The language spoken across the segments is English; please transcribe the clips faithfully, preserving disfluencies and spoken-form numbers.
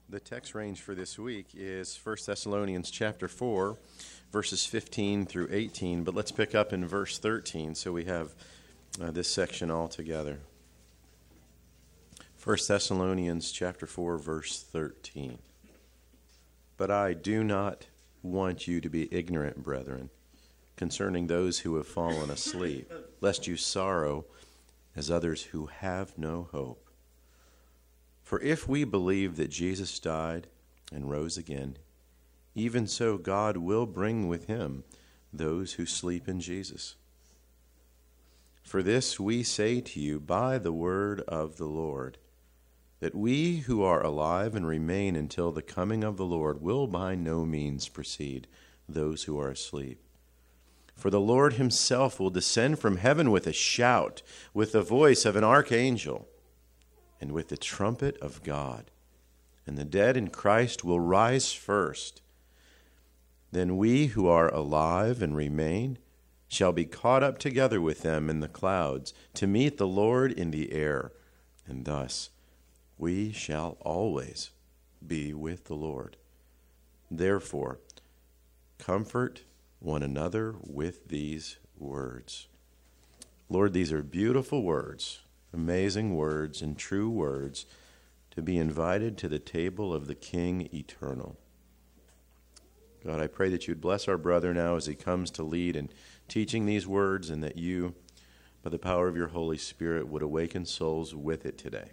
The text range for this week is First Thessalonians chapter four, verses fifteen through eighteen, but let's pick up in verse thirteen so we have uh, this section all together. First Thessalonians chapter four, verse thirteen. But I do not want you to be ignorant, brethren, concerning those who have fallen asleep, lest you sorrow as others who have no hope. For if we believe that Jesus died and rose again, even so God will bring with him those who sleep in Jesus. For this we say to you by the word of the Lord, that we who are alive and remain until the coming of the Lord will by no means precede those who are asleep. For the Lord himself will descend from heaven with a shout, with the voice of an archangel, and with the trumpet of God. And the dead in Christ will rise first. Then we who are alive and remain shall be caught up together with them in the clouds to meet the Lord in the air. And thus we shall always be with the Lord. Therefore, comfort one another with these words. Lord, these are beautiful words, amazing words and true words to be invited to the table of the King eternal. God, I pray that you'd bless our brother now as he comes to lead in teaching these words, and that you, by the power of your Holy Spirit, would awaken souls with it today.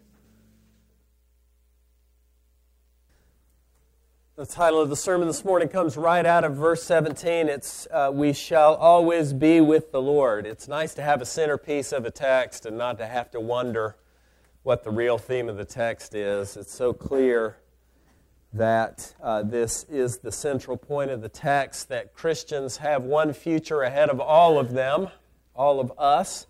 The title of the sermon this morning comes right out of verse seventeen. It's, uh, we shall always be with the Lord. It's nice to have a centerpiece of a text and not to have to wonder what the real theme of the text is. It's so clear that uh, this is the central point of the text, that Christians have one future ahead of all of them, all of us.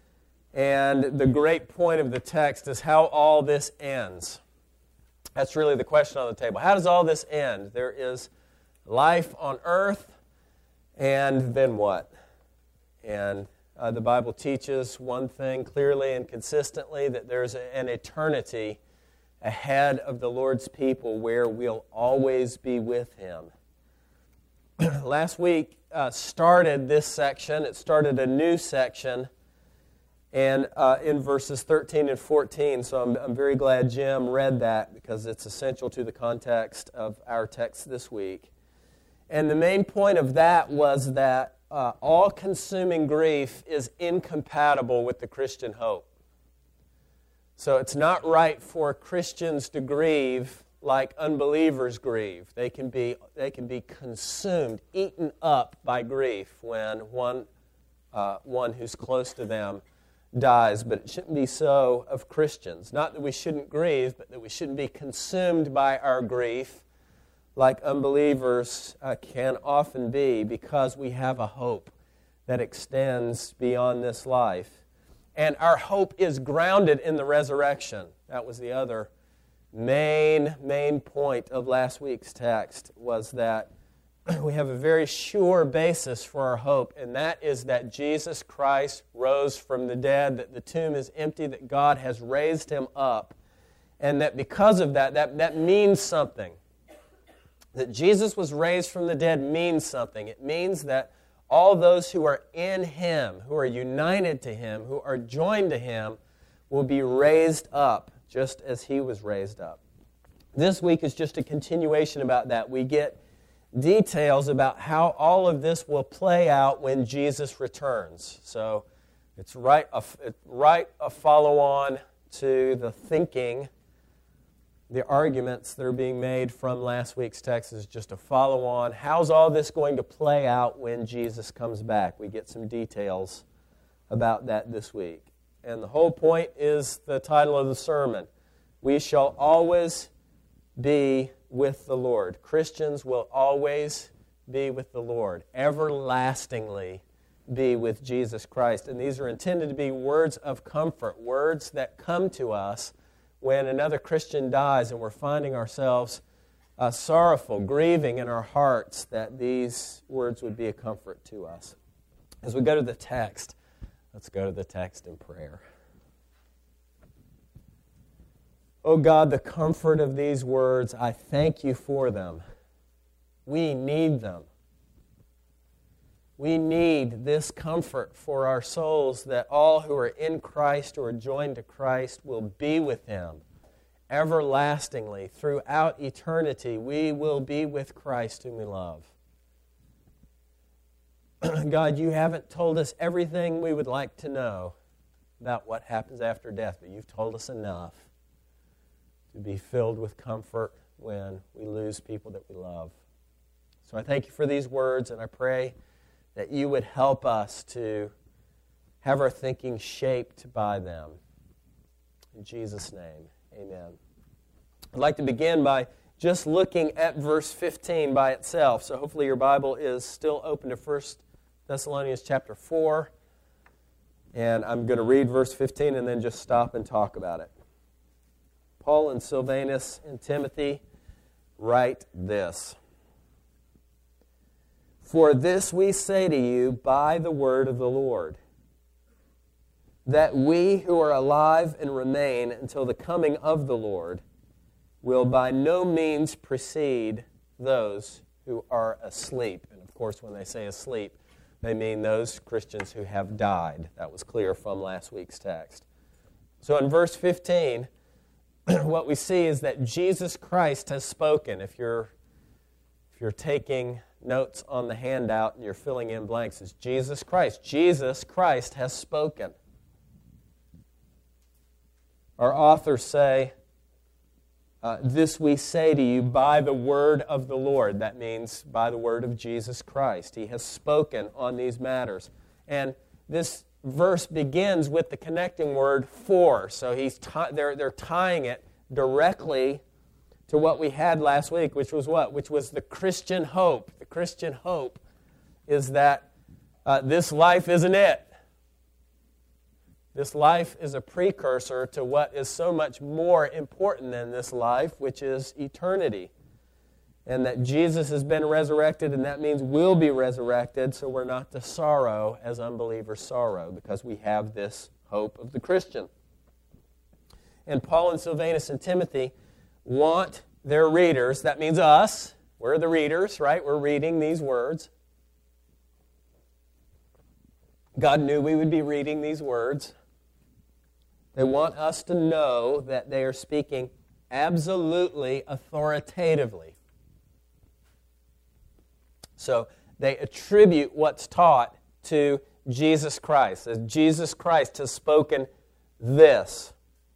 And the great point of the text is how all this ends. That's really the question on the table. How does all this end? There is life on earth, and then what? And uh, the Bible teaches one thing clearly and consistently, that there's an eternity ahead of the Lord's people where we'll always be with him. Last week uh, started this section. It started a new section and uh, in verses thirteen and fourteen, so I'm, I'm very glad Jim read that because it's essential to the context of our text this week. And the main point of that was that uh, all-consuming grief is incompatible with the Christian hope. So it's not right for Christians to grieve like unbelievers grieve. They can be, they can be consumed, eaten up by grief when one, uh, one who's close to them dies, but it shouldn't be so of Christians. Not that we shouldn't grieve, but that we shouldn't be consumed by our grief like unbelievers uh, can often be, because we have a hope that extends beyond this life. And our hope is grounded in the resurrection. That was the other main, main point of last week's text, was that we have a very sure basis for our hope, and that is that Jesus Christ rose from the dead, that the tomb is empty, that God has raised him up, and that because of that, that, that means something. That Jesus was raised from the dead means something. It means that all those who are in him, who are united to him, who are joined to him, will be raised up just as he was raised up. This week is just a continuation about that. We get details about how all of this will play out when Jesus returns. So it's right a, right a follow-on to the thinking, the arguments that are being made from last week's text is just a follow-on. How's all this going to play out when Jesus comes back? We get some details about that this week. And the whole point is the title of the sermon. We shall always be with the Lord. Christians will always be with the Lord, everlastingly be with Jesus Christ. And these are intended to be words of comfort, words that come to us when another Christian dies and we're finding ourselves uh, sorrowful, grieving in our hearts, that these words would be a comfort to us. As we go to the text, let's go to the text in prayer. Oh God, the comfort of these words, I thank you for them. We need them. We need this comfort for our souls that all who are in Christ or joined to Christ will be with Him everlastingly. Throughout eternity, we will be with Christ whom we love. God, you haven't told us everything we would like to know about what happens after death, but you've told us enough to be filled with comfort when we lose people that we love. So I thank you for these words, and I pray that you would help us to have our thinking shaped by them. In Jesus' name, amen. I'd like to begin by just looking at verse fifteen by itself. So hopefully your Bible is still open to First Thessalonians chapter four. And I'm going to read verse fifteen and then just stop and talk about it. Paul and Silvanus and Timothy write this. For this we say to you by the word of the Lord, that we who are alive and remain until the coming of the Lord will by no means precede those who are asleep. And of course, when they say asleep, they mean those Christians who have died. That was clear from last week's text. So in verse fifteen, what we see is that Jesus Christ has spoken. If you're, if you're taking notes on the handout and you're filling in blanks, it's Jesus Christ. Jesus Christ has spoken. Our authors say, uh, this we say to you by the word of the Lord. That means by the word of Jesus Christ. He has spoken on these matters. And this verse begins with the connecting word for. So he's t- they're, they're tying it directly to what we had last week, which was what? Which was the Christian hope. The Christian hope is that uh, this life isn't it. This life is a precursor to what is so much more important than this life, which is eternity. And that Jesus has been resurrected, and that means we'll be resurrected, so we're not to sorrow as unbelievers sorrow, because we have this hope of the Christian. And Paul and Silvanus and Timothy want their readers, that means us, we're the readers, right? We're reading these words. God knew we would be reading these words. They want us to know that they are speaking absolutely authoritatively. So they attribute what's taught to Jesus Christ. As Jesus Christ has spoken this.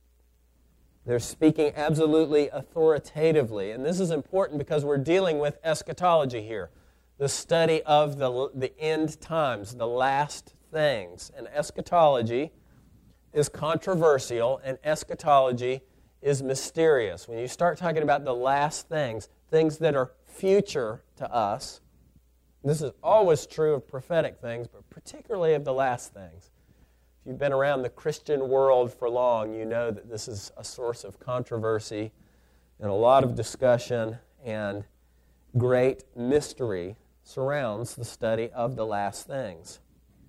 They're speaking absolutely authoritatively. And this is important because we're dealing with eschatology here. The study of the, the end times, the last things. And eschatology is controversial, and eschatology is mysterious. When you start talking about the last things, things that are future to us, this is always true of prophetic things, but particularly of the last things. If you've been around the Christian world for long, you know that this is a source of controversy and a lot of discussion, and great mystery surrounds the study of the last things.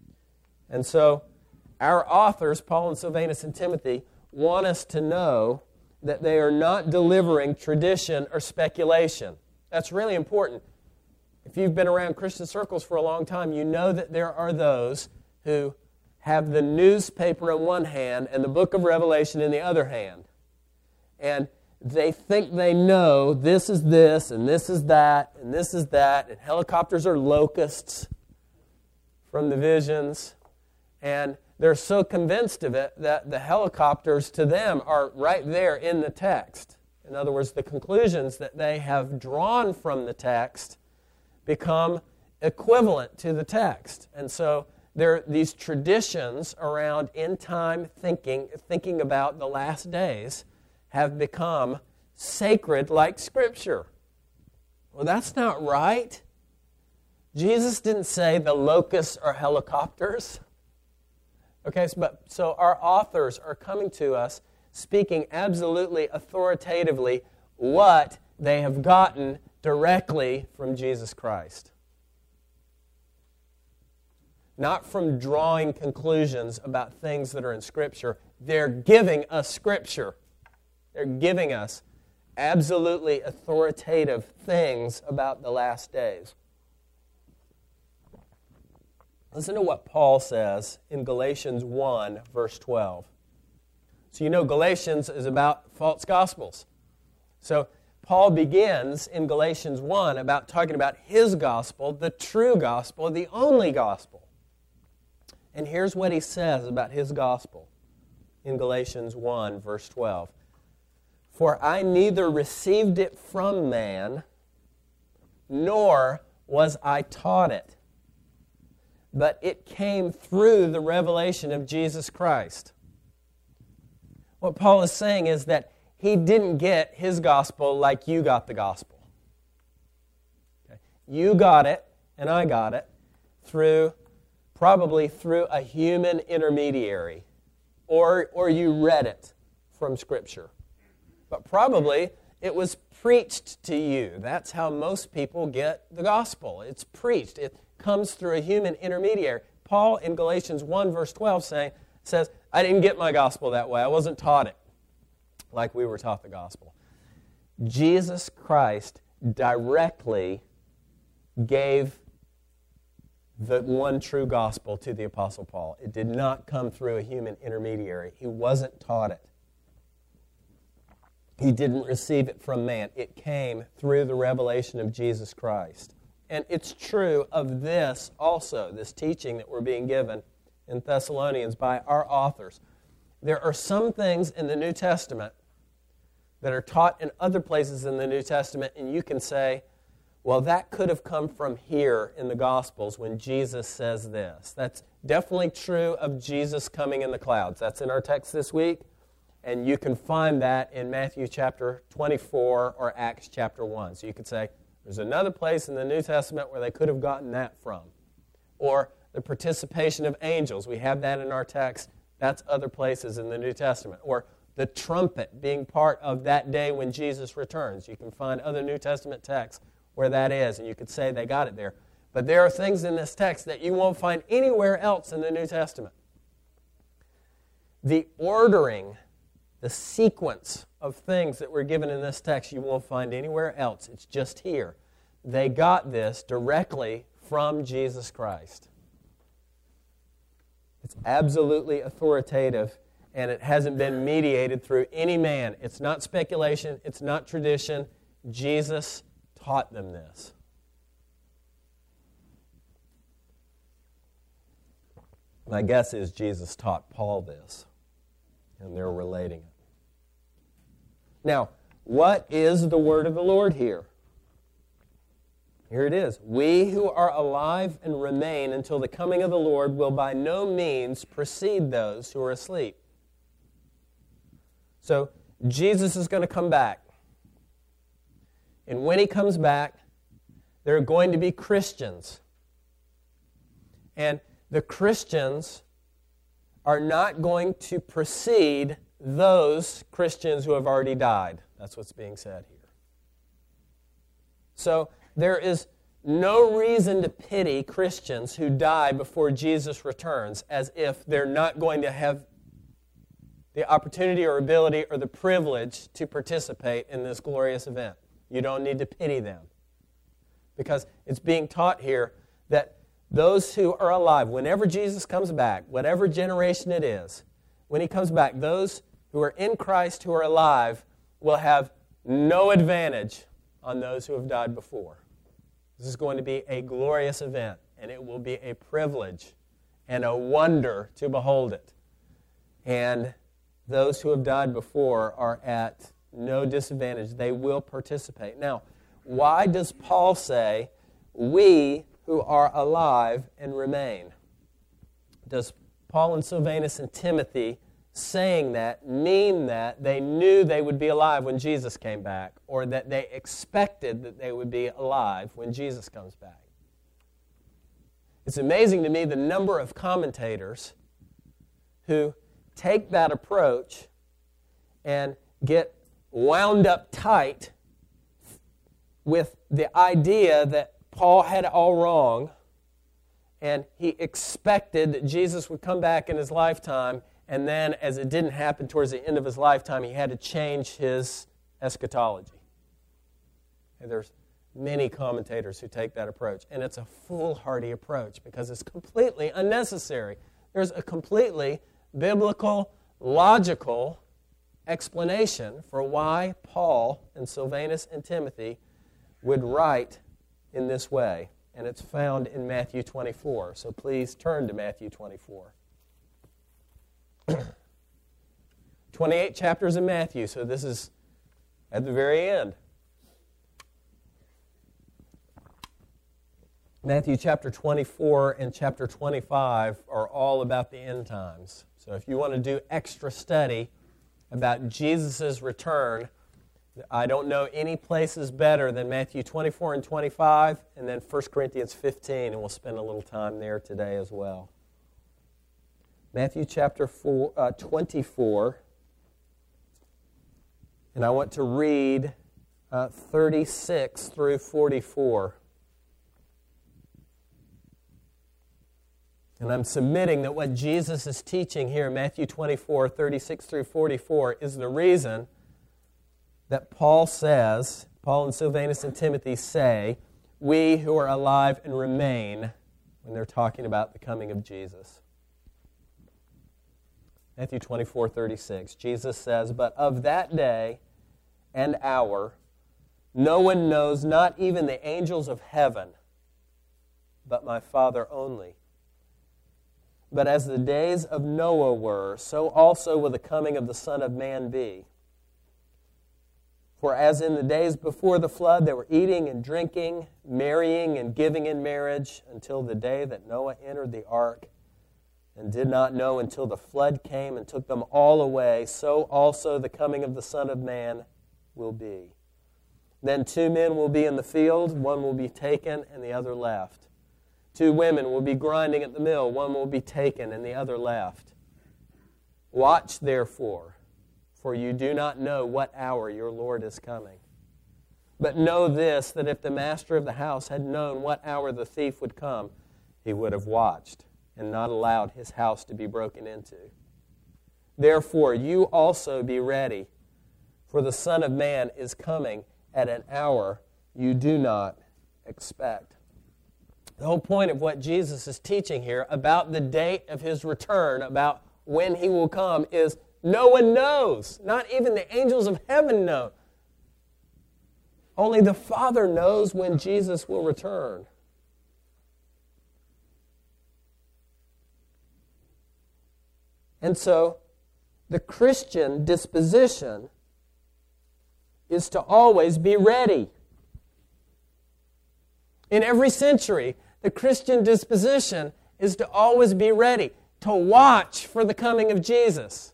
And so our authors, Paul and Silvanus and Timothy, want us to know that they are not delivering tradition or speculation. That's really important. If you've been around Christian circles for a long time, you know that there are those who have the newspaper in one hand and the book of Revelation in the other hand. And they think they know this is this, and this is that, and this is that, and helicopters are locusts from the visions. And they're so convinced of it that the helicopters to them are right there in the text. In other words, the conclusions that they have drawn from the text become equivalent to the text. And so there are these traditions around end-time thinking, thinking about the last days, have become sacred like Scripture. Well, that's not right. Jesus didn't say the locusts are helicopters. Okay, so, but, so our authors are coming to us speaking absolutely authoritatively what they have gotten directly from Jesus Christ. Not from drawing conclusions about things that are in Scripture. They're giving us Scripture. They're giving us absolutely authoritative things about the last days. Listen to what Paul says in Galatians one, verse twelve. So you know Galatians is about false gospels. So Paul begins in Galatians one about talking about his gospel, the true gospel, the only gospel. And here's what he says about his gospel in Galatians one, verse twelve. For I neither received it from man, nor was I taught it, but it came through the revelation of Jesus Christ. What Paul is saying is that he didn't get his gospel like you got the gospel. Okay? You got it, and I got it, through, probably through a human intermediary, or, or you read it from Scripture. But probably it was preached to you. That's how most people get the gospel. It's preached. It comes through a human intermediary. Paul in Galatians one, verse twelve saying, says, I didn't get my gospel that way. I wasn't taught it like we were taught the gospel. Jesus Christ directly gave the one true gospel to the Apostle Paul. It did not come through a human intermediary. He wasn't taught it. He didn't receive it from man. It came through the revelation of Jesus Christ. And it's true of this also, this teaching that we're being given in Thessalonians by our authors. There are some things in the New Testament that are taught in other places in the New Testament, and you can say, well, that could have come from here in the Gospels when Jesus says this. That's definitely true of Jesus coming in the clouds. That's in our text this week, and you can find that in Matthew chapter twenty-four or Acts chapter one. So you could say, there's another place in the New Testament where they could have gotten that from. Or the participation of angels. We have that in our text. That's other places in the New Testament. Or the trumpet being part of that day when Jesus returns. You can find other New Testament texts where that is, and you could say they got it there. But there are things in this text that you won't find anywhere else in the New Testament. The ordering, the sequence of things that were given in this text you won't find anywhere else. It's just here. They got this directly from Jesus Christ. It's absolutely authoritative, and it hasn't been mediated through any man. It's not speculation. It's not tradition. Jesus taught them this. My guess is Jesus taught Paul this, and they're relating it. Now, what is the word of the Lord here? Here it is. We who are alive and remain until the coming of the Lord will by no means precede those who are asleep. So, Jesus is going to come back. And when he comes back, there are going to be Christians. And the Christians are not going to precede those Christians who have already died. That's what's being said here. So, there is no reason to pity Christians who die before Jesus returns as if they're not going to have the opportunity or ability or the privilege to participate in this glorious event. You don't need to pity them. Because it's being taught here that those who are alive, whenever Jesus comes back, whatever generation it is, when he comes back, those who are in Christ who are alive will have no advantage on those who have died before. This is going to be a glorious event, and it will be a privilege and a wonder to behold it. And those who have died before are at no disadvantage. They will participate. Now, why does Paul say, we who are alive and remain? Does Paul and Silvanus and Timothy saying that mean that they knew they would be alive when Jesus came back, or that they expected that they would be alive when Jesus comes back? It's amazing to me the number of commentators who take that approach and get wound up tight with the idea that Paul had it all wrong and he expected that Jesus would come back in his lifetime And then, as it didn't happen towards the end of his lifetime, he had to change his eschatology. And there's many commentators who take that approach. And it's a foolhardy approach because it's completely unnecessary. There's a completely biblical, logical explanation for why Paul and Silvanus and Timothy would write in this way. And it's found in Matthew twenty-four. So please turn to Matthew twenty-four. twenty-eight chapters in Matthew, so this is at the very end. Matthew chapter twenty-four and chapter twenty-five are all about the end times. So if you want to do extra study about Jesus' return, I don't know any places better than Matthew twenty-four and twenty-five, and then First Corinthians fifteen, and we'll spend a little time there today as well. Matthew chapter four, uh, twenty-four, and I want to read uh, thirty-six through forty-four. And I'm submitting that what Jesus is teaching here in Matthew twenty-four, thirty-six through forty-four is the reason that Paul says, Paul and Silvanus and Timothy say, we who are alive and remain, when they're talking about the coming of Jesus. Matthew twenty-four, thirty-six, Jesus says, but of that day and hour no one knows, not even the angels of heaven, but my Father only. But as the days of Noah were, so also will the coming of the Son of Man be. For as in the days before the flood they were eating and drinking, marrying and giving in marriage, until the day that Noah entered the ark, and did not know until the flood came and took them all away, so also the coming of the Son of Man will be. Then two men will be in the field, one will be taken and the other left. Two women will be grinding at the mill, one will be taken and the other left. Watch therefore, for you do not know what hour your Lord is coming. But know this, that if the master of the house had known what hour the thief would come, he would have watched and not allowed his house to be broken into. Therefore, you also be ready, for the Son of Man is coming at an hour you do not expect. The whole point of what Jesus is teaching here about the date of his return, about when he will come, is no one knows. Not even the angels of heaven know. Only the Father knows when Jesus will return. And so, the Christian disposition is to always be ready. In every century, the Christian disposition is to always be ready, to watch for the coming of Jesus.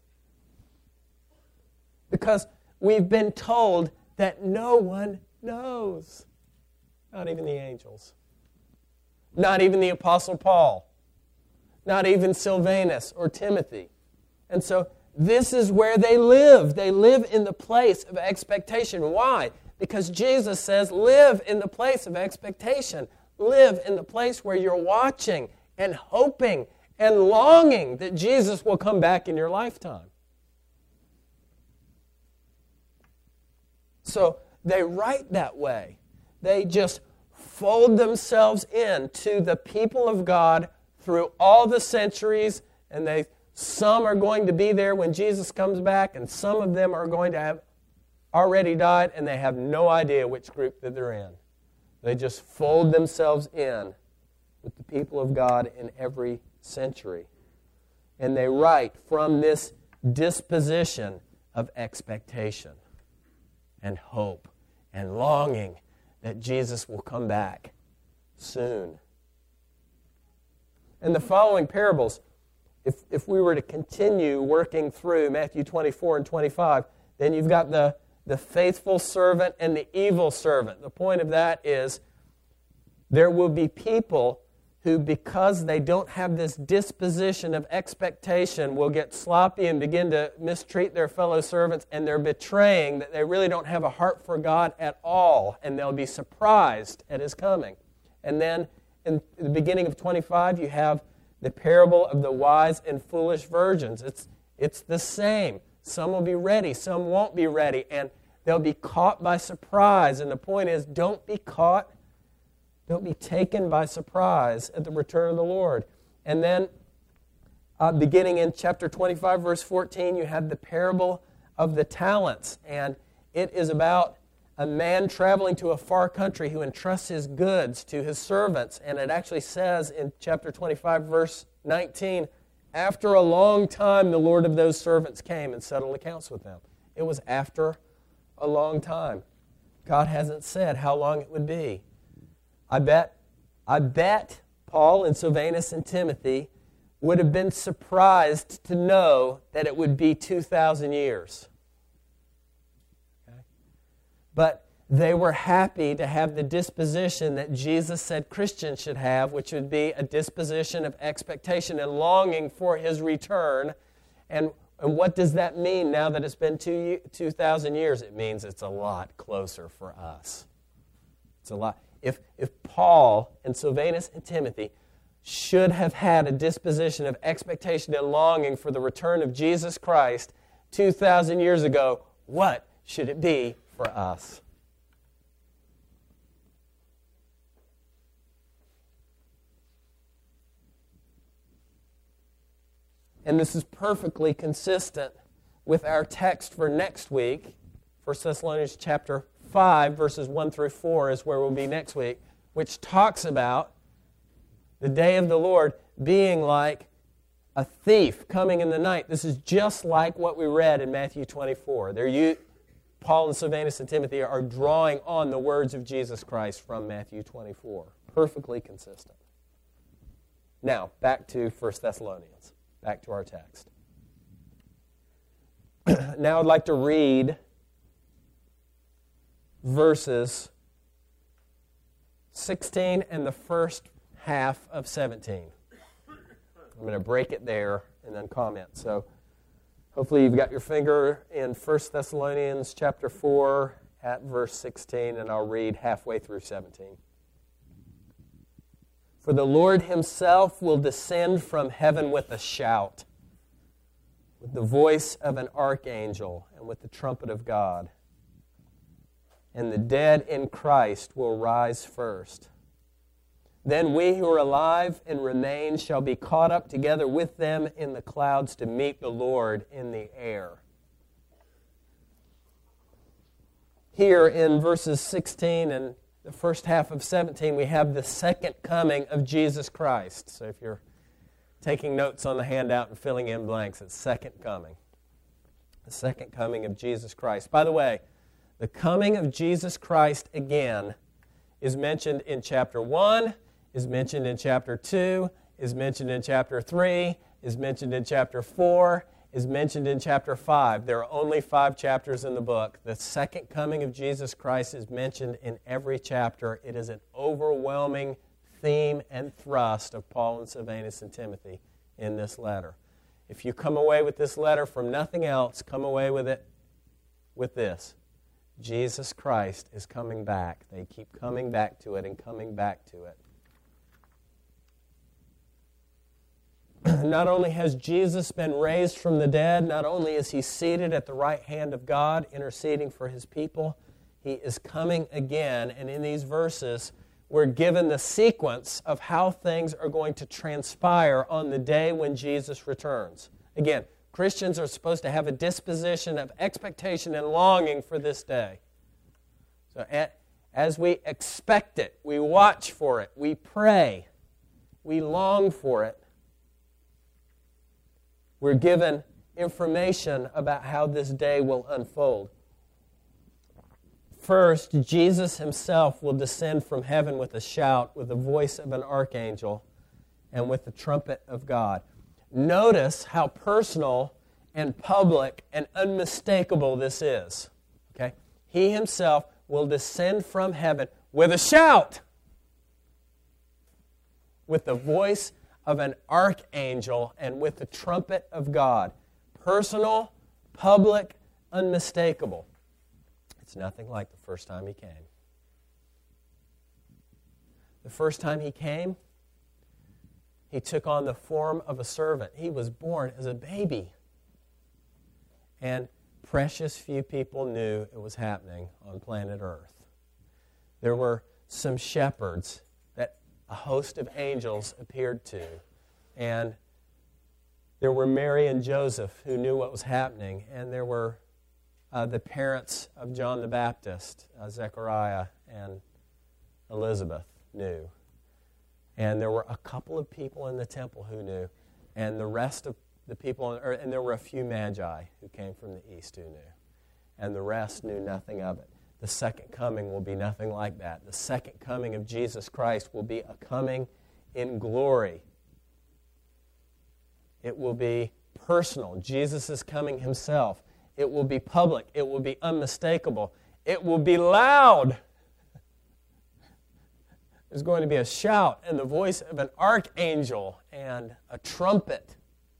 Because we've been told that no one knows. Not even the angels. Not even the Apostle Paul. Not even Silvanus or Timothy. And so this is where they live. They live in the place of expectation. Why? Because Jesus says, live in the place of expectation. Live in the place where you're watching and hoping and longing that Jesus will come back in your lifetime. So they write that way. They just fold themselves into the people of God through all the centuries, and they some are going to be there when Jesus comes back, and some of them are going to have already died, and they have no idea which group that they're in. They just fold themselves in with the people of God in every century. And they write from this disposition of expectation and hope and longing that Jesus will come back soon. And the following parables, if, if we were to continue working through Matthew twenty-four and twenty-five, then you've got the the faithful servant and the evil servant. The point of that is there will be people who, because they don't have this disposition of expectation, will get sloppy and begin to mistreat their fellow servants, and they're betraying that they really don't have a heart for God at all, and they'll be surprised at his coming. And then in the beginning of twenty-five, you have the parable of the wise and foolish virgins. It's It's the same. Some will be ready, some won't be ready, and they'll be caught by surprise. And the point is, don't be caught, don't be taken by surprise at the return of the Lord. And then, uh, beginning in chapter twenty-five, verse fourteen, you have the parable of the talents. And it is about a man traveling to a far country who entrusts his goods to his servants. And it actually says in chapter twenty-five, verse nineteen, after a long time, the Lord of those servants came and settled accounts with them. It was after a long time. God hasn't said how long it would be. I bet, I bet Paul and Silvanus and Timothy would have been surprised to know that it would be two thousand years. Okay? But they were happy to have the disposition that Jesus said Christians should have, which would be a disposition of expectation and longing for His return. And, and what does that mean now that it's been two, 2,000 years? It means it's a lot closer for us. It's a lot. If, if Paul and Silvanus and Timothy should have had a disposition of expectation and longing for the return of Jesus Christ two thousand years ago, what should it be for us? And this is perfectly consistent with our text for next week. First Thessalonians chapter five, verses one through four is where we'll be next week, which talks about the day of the Lord being like a thief coming in the night. This is just like what we read in Matthew twenty-four. There you, Paul and Silvanus and Timothy are drawing on the words of Jesus Christ from Matthew twenty-four. Perfectly consistent. Now, back to First Thessalonians. Back to our text. Now I'd like to read verses sixteen and the first half of seventeen. I'm going to break it there and then comment. So hopefully you've got your finger in First Thessalonians chapter four at verse sixteen, and I'll read halfway through seventeen. For the Lord Himself will descend from heaven with a shout, with the voice of an archangel, and with the trumpet of God. And the dead in Christ will rise first. Then we who are alive and remain shall be caught up together with them in the clouds to meet the Lord in the air. Here in verses sixteen and the first half of seventeen, we have the second coming of Jesus Christ. So if you're taking notes on the handout and filling in blanks, it's second coming. The second coming of Jesus Christ. By the way, the coming of Jesus Christ again is mentioned in chapter one, is mentioned in chapter two, is mentioned in chapter three, is mentioned in chapter four, is mentioned in chapter five. There are only five chapters in the book. The second coming of Jesus Christ is mentioned in every chapter. It is an overwhelming theme and thrust of Paul and Silvanus and Timothy in this letter. If you come away with this letter from nothing else, come away with it with this. Jesus Christ is coming back. They keep coming back to it and coming back to it. Not only has Jesus been raised from the dead, not only is He seated at the right hand of God, interceding for His people, He is coming again. And in these verses, we're given the sequence of how things are going to transpire on the day when Jesus returns. Again, Christians are supposed to have a disposition of expectation and longing for this day. So as we expect it, we watch for it, we pray, we long for it, we're given information about how this day will unfold. First, Jesus Himself will descend from heaven with a shout, with the voice of an archangel, and with the trumpet of God. Notice how personal and public and unmistakable this is. Okay? He Himself will descend from heaven with a shout, with the voice of an archangel, and with the trumpet of God. Personal, public, unmistakable. It's nothing like the first time He came. The first time He came, He took on the form of a servant. He was born as a baby. And precious few people knew it was happening on planet Earth. There were some shepherds that a host of angels appeared to, and there were Mary and Joseph who knew what was happening, and there were uh, the parents of John the Baptist, uh, Zechariah and Elizabeth knew. And there were a couple of people in the temple who knew, and the rest of the people on earth, and there were a few magi who came from the east who knew, and the rest knew nothing of it. The second coming will be nothing like that. The second coming of Jesus Christ will be a coming in glory. It will be personal. Jesus is coming himself. It will be public. It will be unmistakable. It will be loud. There's going to be a shout and the voice of an archangel and a trumpet.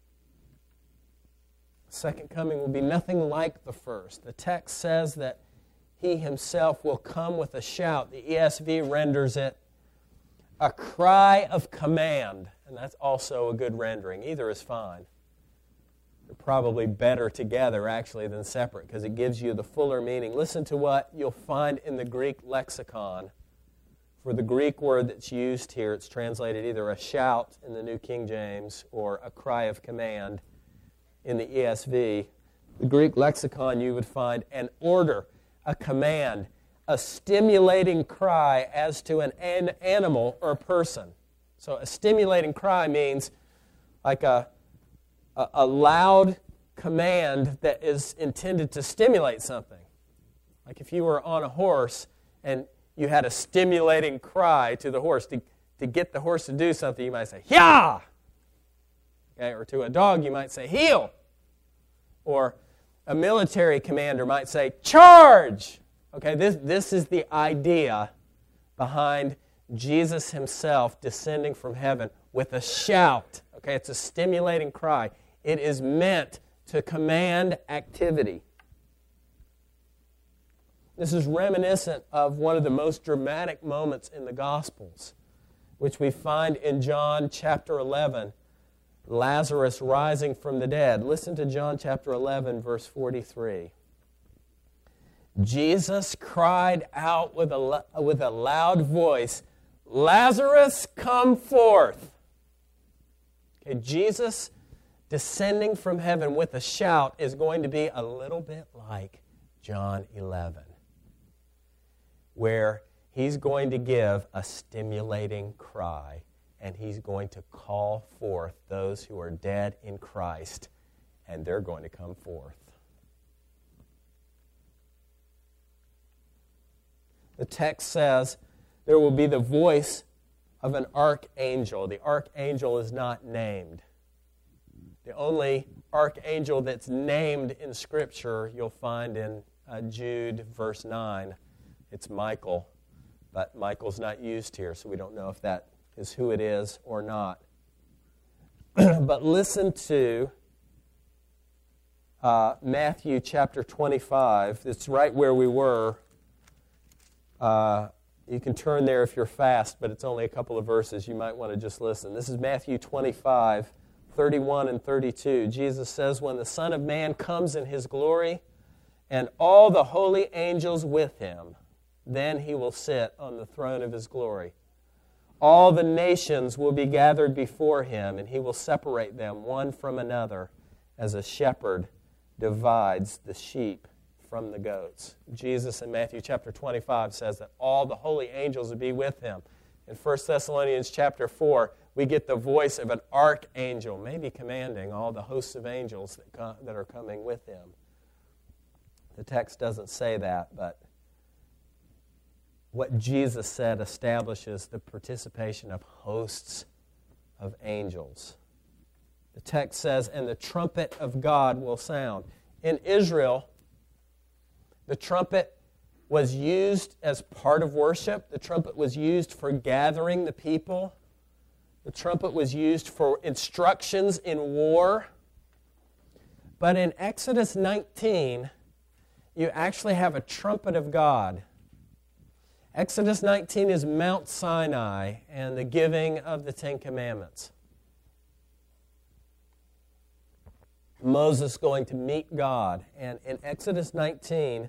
The second coming will be nothing like the first. The text says that he himself will come with a shout. The E S V renders it a cry of command, and that's also a good rendering. Either is fine. They're probably better together, actually, than separate, because it gives you the fuller meaning. Listen to what you'll find in the Greek lexicon. For the Greek word that's used here, it's translated either a shout in the New King James or a cry of command in the E S V. The Greek lexicon, you would find an order, a command, a stimulating cry as to an, an animal or person. So a stimulating cry means like a, a, a loud command that is intended to stimulate something. Like if you were on a horse and you had a stimulating cry to the horse to, to get the horse to do something, you might say, "Yah!" Okay, or to a dog, you might say, "Heel." Or a military commander might say, "Charge!" Okay, this, this is the idea behind Jesus himself descending from heaven with a shout. Okay, it's a stimulating cry. It is meant to command activity. This is reminiscent of one of the most dramatic moments in the Gospels, which we find in John chapter eleven, Lazarus rising from the dead. Listen to John chapter eleven, verse forty-three. Jesus cried out with a, with a loud voice, "Lazarus, come forth." Okay, Jesus descending from heaven with a shout is going to be a little bit like John eleven, where he's going to give a stimulating cry, and he's going to call forth those who are dead in Christ, and they're going to come forth. The text says there will be the voice of an archangel. The archangel is not named. The only archangel that's named in Scripture you'll find in uh, Jude, verse nine. It's Michael, but Michael's not used here, so we don't know if that is who it is or not. But listen to uh, Matthew chapter twenty-five. It's right where we were. Uh, you can turn there if you're fast, but it's only a couple of verses. You might want to just listen. This is Matthew twenty-five, thirty-one and thirty-two. Jesus says, "When the Son of Man comes in his glory, and all the holy angels with him, then he will sit on the throne of his glory. All the nations will be gathered before him, and he will separate them one from another, as a shepherd divides the sheep from the goats." Jesus in Matthew chapter twenty-five says that all the holy angels will be with him. In First Thessalonians chapter four, we get the voice of an archangel, maybe commanding all the hosts of angels that, come, that are coming with him. The text doesn't say that, but what Jesus said establishes the participation of hosts of angels. The text says, "And the trumpet of God will sound." In Israel, the trumpet was used as part of worship. The trumpet was used for gathering the people. The trumpet was used for instructions in war. But in Exodus nineteen, you actually have a trumpet of God. Exodus nineteen is Mount Sinai and the giving of the Ten Commandments. Moses going to meet God. And in Exodus nineteen,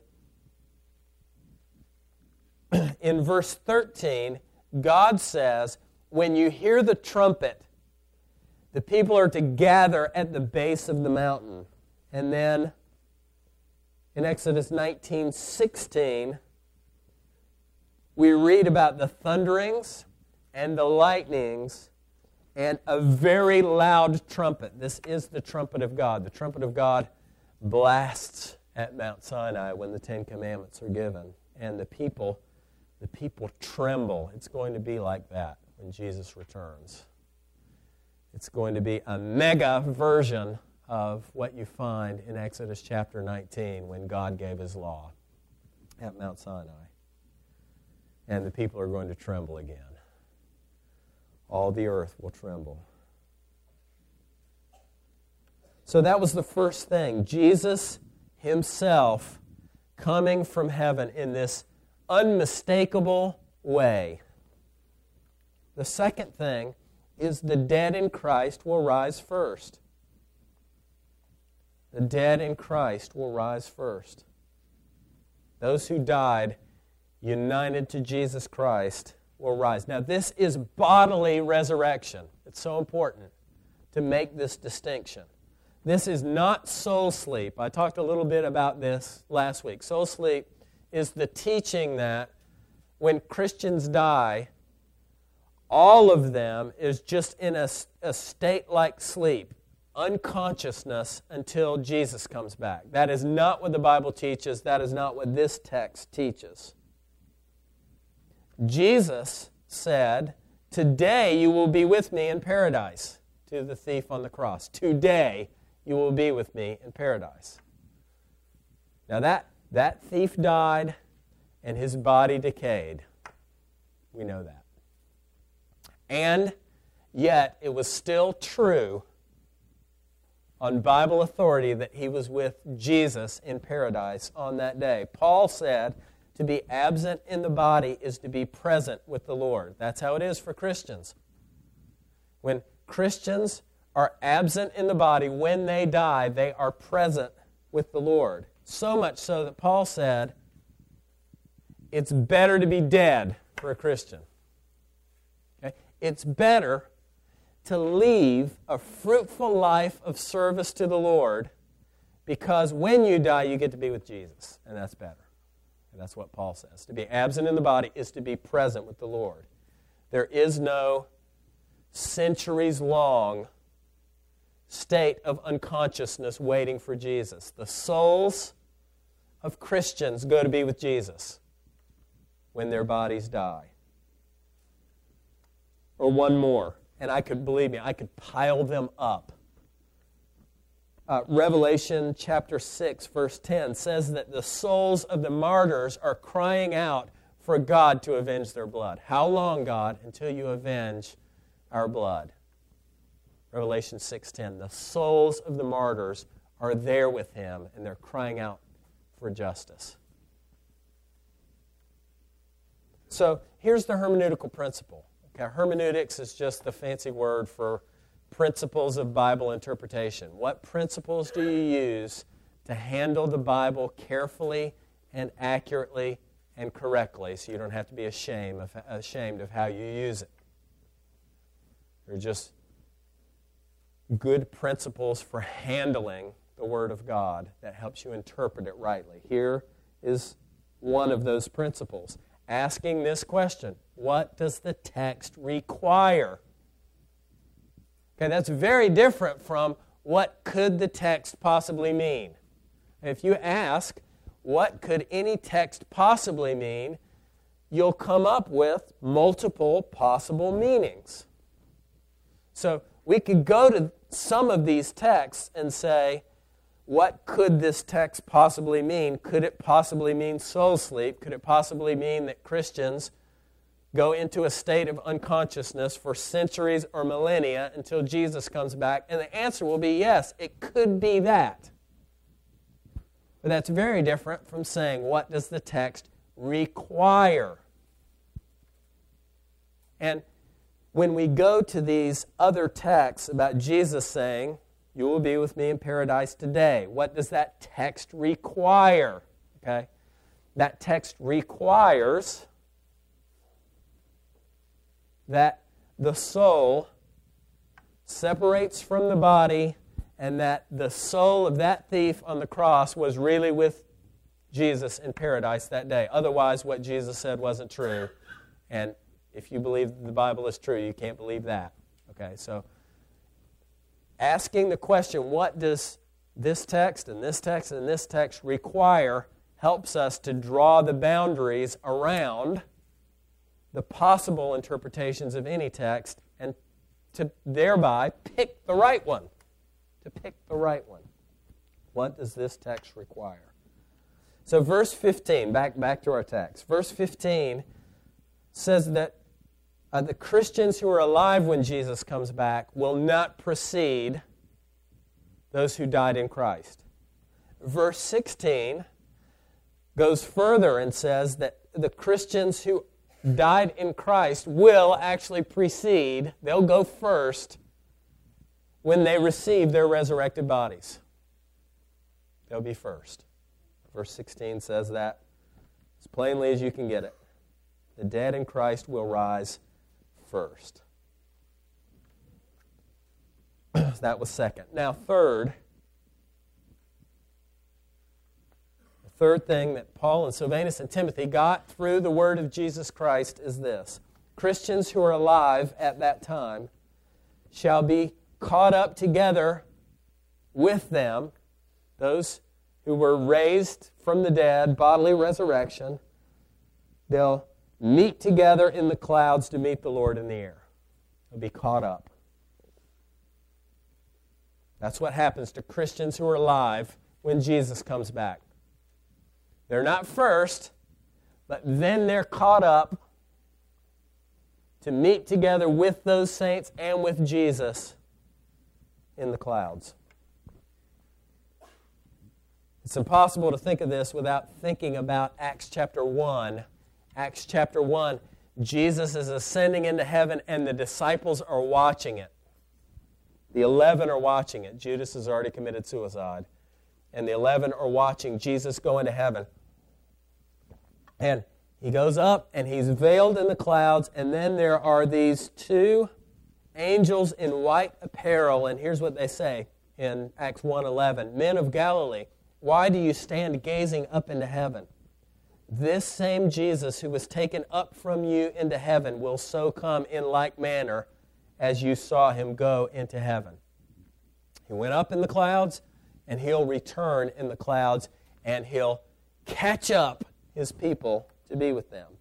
in verse thirteen, God says, when you hear the trumpet, the people are to gather at the base of the mountain. And then in Exodus nineteen sixteen, we read about the thunderings and the lightnings and a very loud trumpet. This is the trumpet of God. The trumpet of God blasts at Mount Sinai when the Ten Commandments are given. And the people, the people tremble. It's going to be like that when Jesus returns. It's going to be a mega version of what you find in Exodus chapter nineteen when God gave His law at Mount Sinai. And the people are going to tremble again. All the earth will tremble. So that was the first thing. Jesus Himself coming from heaven in this unmistakable way. The second thing is the dead in Christ will rise first. The dead in Christ will rise first. Those who died united to Jesus Christ will rise. Now, this is bodily resurrection. It's so important to make this distinction. This is not soul sleep. I talked a little bit about this last week. Soul sleep is the teaching that when Christians die, all of them is just in a, a state like sleep, unconsciousness until Jesus comes back. That is not what the Bible teaches. That is not what this text teaches. Jesus said, "Today you will be with me in paradise," to the thief on the cross. "Today you will be with me in paradise." Now that, that thief died and his body decayed. We know that. And yet it was still true on Bible authority that he was with Jesus in paradise on that day. Paul said, to be absent in the body is to be present with the Lord. That's how it is for Christians. When Christians are absent in the body, when they die, they are present with the Lord. So much so that Paul said, it's better to be dead for a Christian. Okay? It's better to leave a fruitful life of service to the Lord, because when you die, you get to be with Jesus, and that's better. And that's what Paul says. To be absent in the body is to be present with the Lord. There is no centuries-long state of unconsciousness waiting for Jesus. The souls of Christians go to be with Jesus when their bodies die. Or one more, and I could, believe me, I could pile them up. Uh, Revelation chapter six, verse ten says that the souls of the martyrs are crying out for God to avenge their blood. How long, God, until you avenge our blood? Revelation six ten. The souls of the martyrs are there with Him, and they're crying out for justice. So here's the hermeneutical principle. Okay, hermeneutics is just the fancy word for principles of Bible interpretation. What principles do you use to handle the Bible carefully and accurately and correctly so you don't have to be ashamed of, ashamed of how you use it? They're just good principles for handling the Word of God that helps you interpret it rightly. Here is one of those principles. Asking this question, what does the text require? Okay, that's very different from what could the text possibly mean. If you ask, what could any text possibly mean, you'll come up with multiple possible meanings. So we could go to some of these texts and say, what could this text possibly mean? Could it possibly mean soul sleep? Could it possibly mean that Christians go into a state of unconsciousness for centuries or millennia until Jesus comes back? And the answer will be yes, it could be that. But that's very different from saying, what does the text require? And when we go to these other texts about Jesus saying, You will be with me in paradise today. What does that text require? Okay? That text requires that the soul separates from the body and that the soul of that thief on the cross was really with Jesus in paradise that day. Otherwise, what Jesus said wasn't true. And if you believe the Bible is true, you can't believe that. Okay, so asking the question, what does this text and this text and this text require, helps us to draw the boundaries around the possible interpretations of any text and to thereby pick the right one. To pick the right one. What does this text require? So verse fifteen, back, back to our text. Verse fifteen says that uh, the Christians who are alive when Jesus comes back will not precede those who died in Christ. Verse sixteen goes further and says that the Christians who died in Christ will actually precede, they'll go first when they receive their resurrected bodies. They'll be first. Verse sixteen says that as plainly as you can get it. The dead in Christ will rise first. That was second. Now, third, the third thing that Paul and Silvanus and Timothy got through the word of Jesus Christ is this. Christians who are alive at that time shall be caught up together with them, those who were raised from the dead, bodily resurrection. They'll meet together in the clouds to meet the Lord in the air. They'll be caught up. That's what happens to Christians who are alive when Jesus comes back. They're not first, but then they're caught up to meet together with those saints and with Jesus in the clouds. It's impossible to think of this without thinking about Acts chapter one. Acts chapter one, Jesus is ascending into heaven and the disciples are watching it. The eleven are watching it. Judas has already committed suicide. And the eleven are watching Jesus go into heaven. And he goes up and he's veiled in the clouds, and then there are these two angels in white apparel, and here's what they say in Acts one eleven. Men of Galilee, why do you stand gazing up into heaven? This same Jesus who was taken up from you into heaven will so come in like manner as you saw him go into heaven. He went up in the clouds, and he'll return in the clouds, and he'll catch up his people to be with them.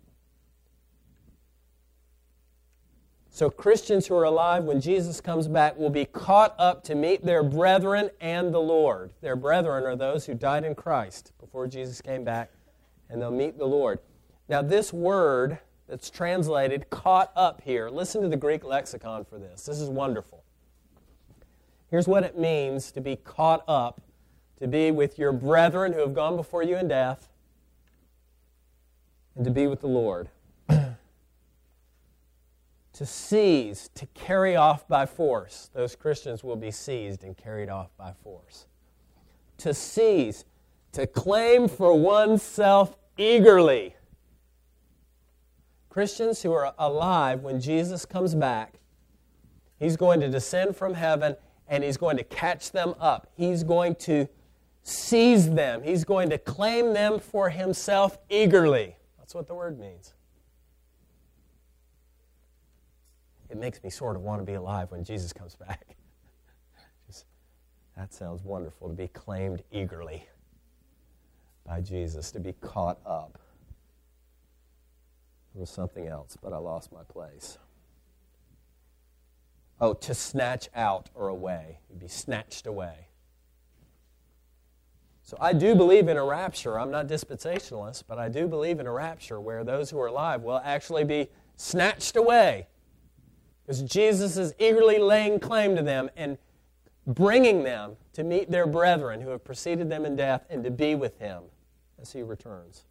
So Christians who are alive when Jesus comes back will be caught up to meet their brethren and the Lord. Their brethren are those who died in Christ before Jesus came back, and they'll meet the Lord. Now this word that's translated caught up here, listen to the Greek lexicon for this. This is wonderful. Here's what it means to be caught up, to be with your brethren who have gone before you in death, and to be with the Lord. To seize, to carry off by force. Those Christians will be seized and carried off by force. To seize, to claim for oneself eagerly. Christians who are alive when Jesus comes back, he's going to descend from heaven and he's going to catch them up. He's going to seize them. He's going to claim them for himself eagerly. That's what the word means. It makes me sort of want to be alive when Jesus comes back. Just, that sounds wonderful, to be claimed eagerly by Jesus, to be caught up. There was something else, but I lost my place. Oh, to snatch out or away. You'd be snatched away. So I do believe in a rapture. I'm not dispensationalist, but I do believe in a rapture where those who are alive will actually be snatched away. Because Jesus is eagerly laying claim to them and bringing them to meet their brethren who have preceded them in death and to be with him as he returns.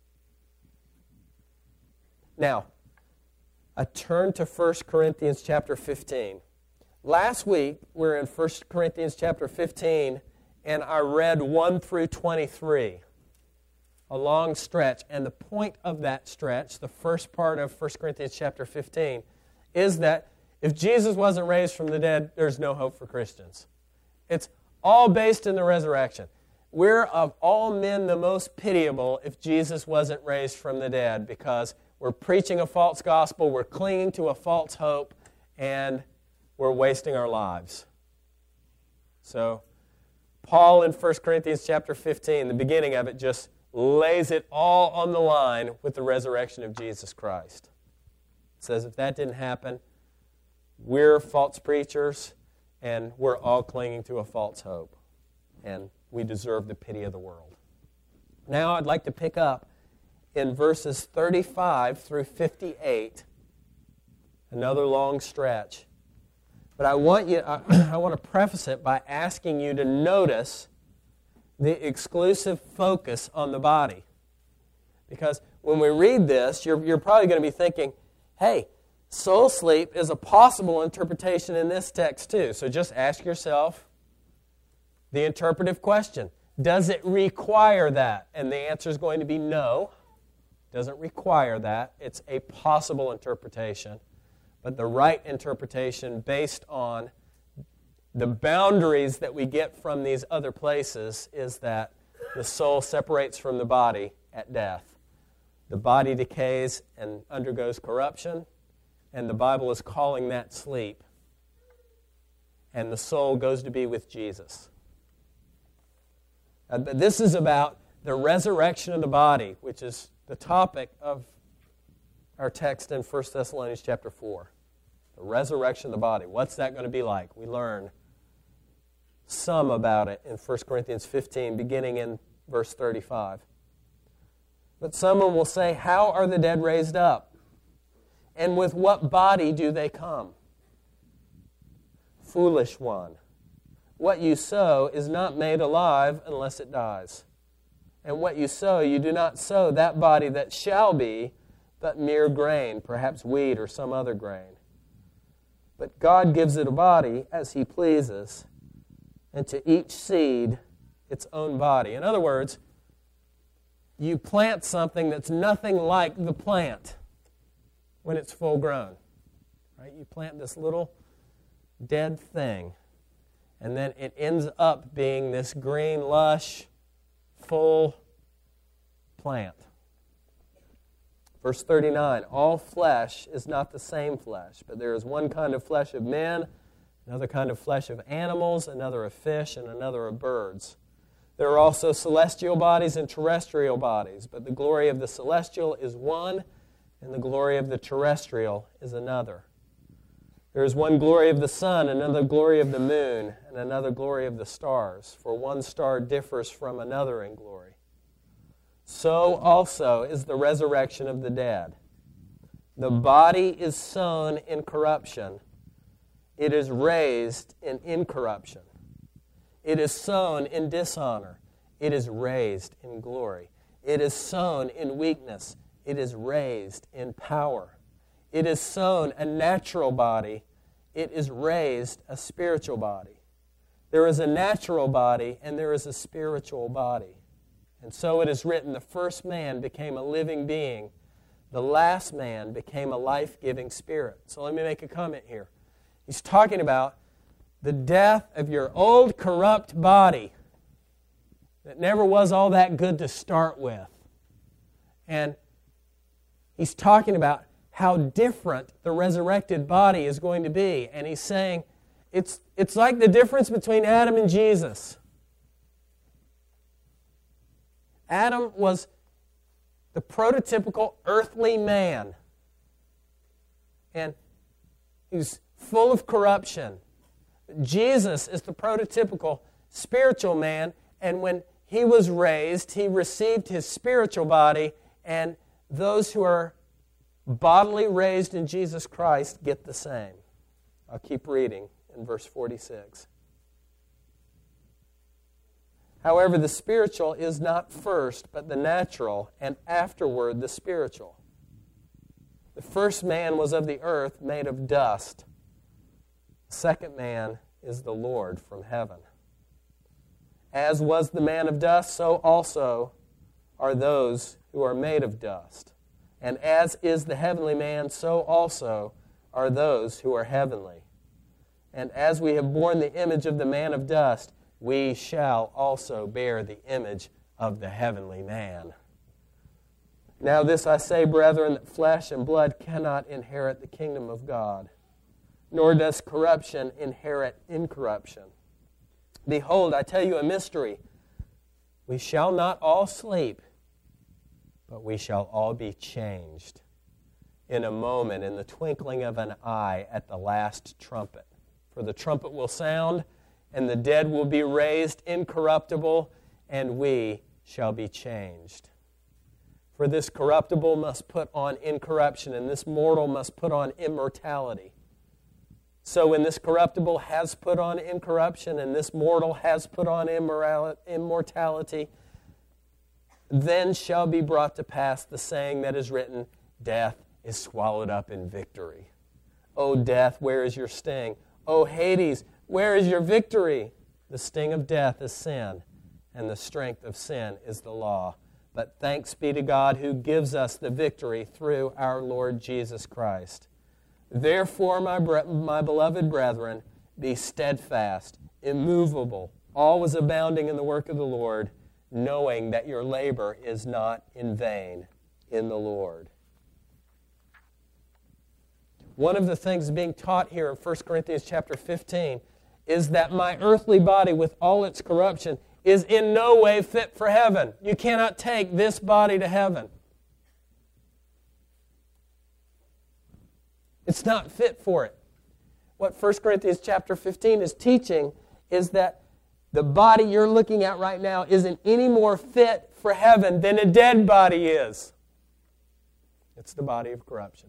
Now, I turn to First Corinthians chapter fifteen. Last week, we we're in First Corinthians chapter fifteen, and I read one through twenty-three, a long stretch. And the point of that stretch, the first part of First Corinthians chapter fifteen, is that if Jesus wasn't raised from the dead, there's no hope for Christians. It's all based in the resurrection. We're of all men the most pitiable if Jesus wasn't raised from the dead, because we're preaching a false gospel, we're clinging to a false hope, and we're wasting our lives. So, Paul in First Corinthians chapter fifteen, the beginning of it, just lays it all on the line with the resurrection of Jesus Christ. It says if that didn't happen, we're false preachers, and we're all clinging to a false hope, and we deserve the pity of the world. Now I'd like to pick up in verses thirty-five through fifty-eight, another long stretch. But I want you, I, I want to preface it by asking you to notice the exclusive focus on the body. Because when we read this, you're, you're probably going to be thinking, hey, soul sleep is a possible interpretation in this text too. So just ask yourself the interpretive question. Does it require that? And the answer is going to be no. It doesn't require that. It's a possible interpretation. But the right interpretation based on the boundaries that we get from these other places is that the soul separates from the body at death. The body decays and undergoes corruption, and the Bible is calling that sleep. And the soul goes to be with Jesus. Uh, this is about the resurrection of the body, which is the topic of our text in First Thessalonians chapter four. The resurrection of the body. What's that going to be like? We learn some about it in First Corinthians fifteen, beginning in verse thirty-five. But someone will say, how are the dead raised up? And with what body do they come? Foolish one. What you sow is not made alive unless it dies. And what you sow, you do not sow that body that shall be, but mere grain, perhaps wheat or some other grain. But God gives it a body as He pleases, and to each seed its own body. In other words, you plant something that's nothing like the plant when it's full grown. Right? You plant this little dead thing, and then it ends up being this green, lush, full plant. Verse thirty-nine, all flesh is not the same flesh, but there is one kind of flesh of men, another kind of flesh of animals, another of fish, and another of birds. There are also celestial bodies and terrestrial bodies, but the glory of the celestial is one, and the glory of the terrestrial is another. There is one glory of the sun, another glory of the moon, and another glory of the stars, for one star differs from another in glory. So also is the resurrection of the dead. The body is sown in corruption. It is raised in incorruption. It is sown in dishonor. It is raised in glory. It is sown in weakness. It is raised in power. It is sown a natural body. It is raised a spiritual body. There is a natural body and there is a spiritual body. And so it is written, the first man became a living being. The last man became a life-giving spirit. So let me make a comment here. He's talking about the death of your old corrupt body that never was all that good to start with. And he's talking about how different the resurrected body is going to be. And he's saying it's, it's like the difference between Adam and Jesus. Adam was the prototypical earthly man. And he was full of corruption. Jesus is the prototypical spiritual man. And when he was raised, he received his spiritual body. And those who are bodily raised in Jesus Christ get the same. I'll keep reading in verse forty-six. However, the spiritual is not first, but the natural, and afterward the spiritual. The first man was of the earth, made of dust. The second man is the Lord from heaven. As was the man of dust, so also are those who are made of dust. And as is the heavenly man, so also are those who are heavenly. And as we have borne the image of the man of dust, we shall also bear the image of the heavenly man. Now this I say, brethren, that flesh and blood cannot inherit the kingdom of God, nor does corruption inherit incorruption. Behold, I tell you a mystery. We shall not all sleep, but we shall all be changed in a moment, in the twinkling of an eye, at the last trumpet. For the trumpet will sound, and the dead will be raised incorruptible, and we shall be changed. For this corruptible must put on incorruption, and this mortal must put on immortality. So when this corruptible has put on incorruption, and this mortal has put on immortality, then shall be brought to pass the saying that is written, death is swallowed up in victory. O death, where is your sting? O Hades, where is your victory? The sting of death is sin, and the strength of sin is the law. But thanks be to God who gives us the victory through our Lord Jesus Christ. Therefore, my, bre- my beloved brethren, be steadfast, immovable, always abounding in the work of the Lord, knowing that your labor is not in vain in the Lord. One of the things being taught here in First Corinthians chapter fifteen is that my earthly body with all its corruption is in no way fit for heaven. You cannot take this body to heaven. It's not fit for it. What First Corinthians chapter fifteen is teaching is that the body you're looking at right now isn't any more fit for heaven than a dead body is. It's the body of corruption.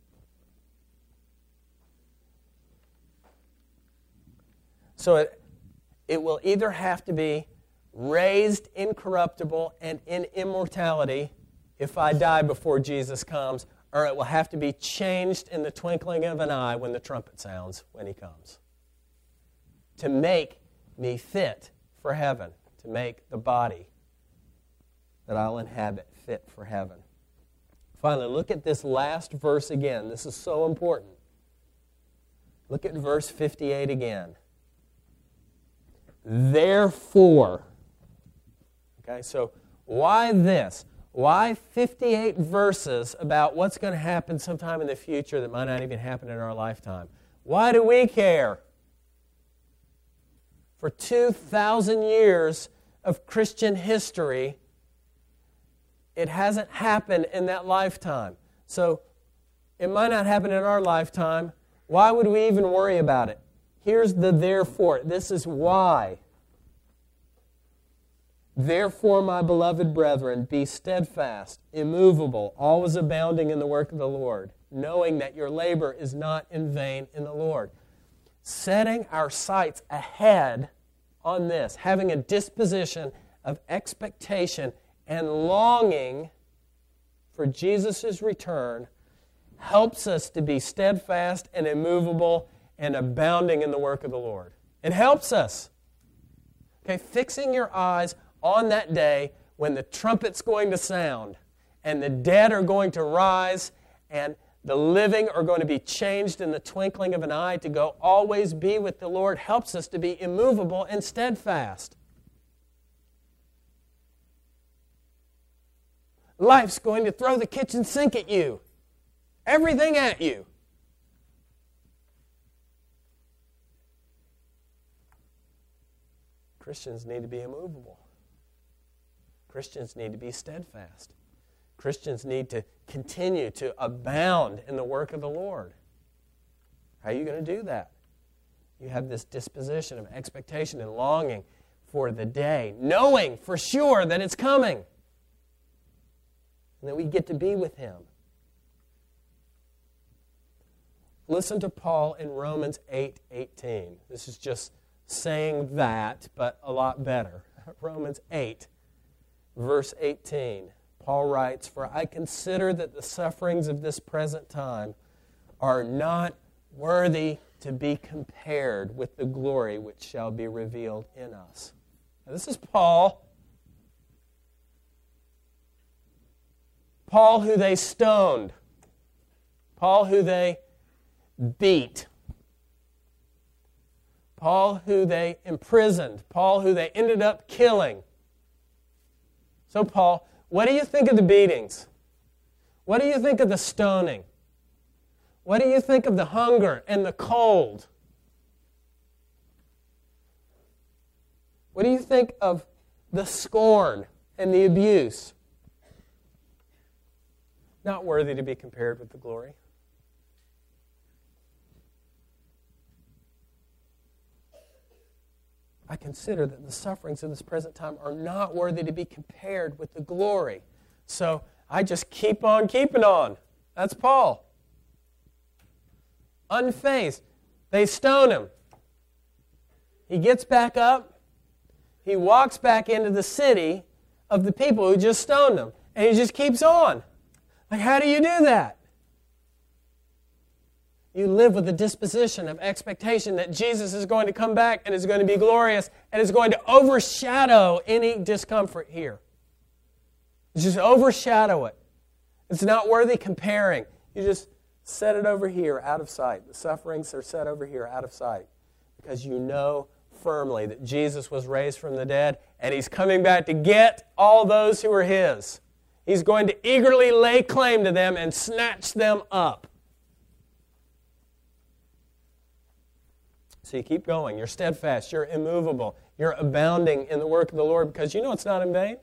So it, it will either have to be raised incorruptible and in immortality if I die before Jesus comes, or it will have to be changed in the twinkling of an eye when the trumpet sounds when he comes, to make me fit for heaven, to make the body that I'll inhabit fit for heaven. Finally, look at this last verse again. This is so important. Look at verse fifty-eight again. Therefore, okay, so why this? Why fifty-eight verses about what's going to happen sometime in the future that might not even happen in our lifetime? Why do we care? For two thousand years of Christian history, it hasn't happened in that lifetime. So it might not happen in our lifetime. Why would we even worry about it? Here's the therefore. This is why. Therefore, my beloved brethren, be steadfast, immovable, always abounding in the work of the Lord, knowing that your labor is not in vain in the Lord. Setting our sights ahead on this, having a disposition of expectation and longing for Jesus' return, helps us to be steadfast and immovable and abounding in the work of the Lord. It helps us. Okay, fixing your eyes on that day when the trumpet's going to sound and the dead are going to rise and the living are going to be changed in the twinkling of an eye to go always be with the Lord, helps us to be immovable and steadfast. Life's going to throw the kitchen sink at you. Everything at you. Christians need to be immovable. Christians need to be steadfast. Christians need to continue to abound in the work of the Lord. How are you going to do that? You have this disposition of expectation and longing for the day, knowing for sure that it's coming, and that we get to be with Him. Listen to Paul in Romans eight eighteen. This is just saying that, but a lot better. Romans eight, verse eighteen. Paul writes, "For I consider that the sufferings of this present time are not worthy to be compared with the glory which shall be revealed in us. Now, this is Paul. Paul who they stoned. Paul who they beat. Paul who they imprisoned. Paul who they ended up killing. So Paul, what do you think of the beatings? What do you think of the stoning? What do you think of the hunger and the cold? What do you think of the scorn and the abuse? Not worthy to be compared with the glory. I consider that the sufferings of this present time are not worthy to be compared with the glory. So I just keep on keeping on. That's Paul. Unfazed. They stone him. He gets back up. He walks back into the city of the people who just stoned him. And he just keeps on. Like, how do you do that? You live with a disposition of expectation that Jesus is going to come back and is going to be glorious and is going to overshadow any discomfort here. Just overshadow it. It's not worthy comparing. You just set it over here, out of sight. The sufferings are set over here, out of sight. Because you know firmly that Jesus was raised from the dead and He's coming back to get all those who are His. He's going to eagerly lay claim to them and snatch them up. So you keep going. You're steadfast. You're immovable. You're abounding in the work of the Lord because you know it's not in vain.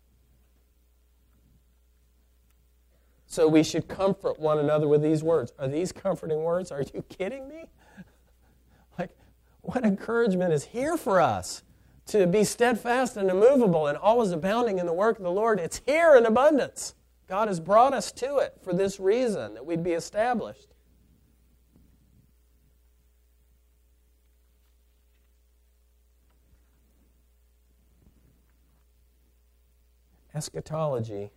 So we should comfort one another with these words. Are these comforting words? Are you kidding me? Like, what encouragement is here for us to be steadfast and immovable and always abounding in the work of the Lord? It's here in abundance. God has brought us to it for this reason, that we'd be established. Eschatology